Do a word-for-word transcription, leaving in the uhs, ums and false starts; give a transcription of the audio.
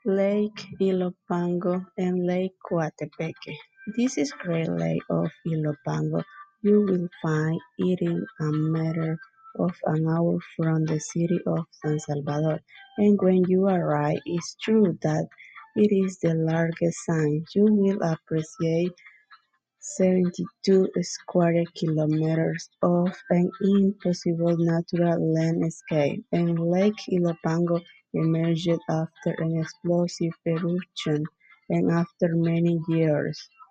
Lake Ilopango and Lake Coatepeque. This is Great Lake of Ilopango. You will find it in a matter of an hour from the city of San Salvador. And when you arrive, it's true that it is the largest sign. You will appreciate seventy-two square kilometers of an impossible natural landscape, and Lake Ilopango emerged after an explosive eruption and after many years.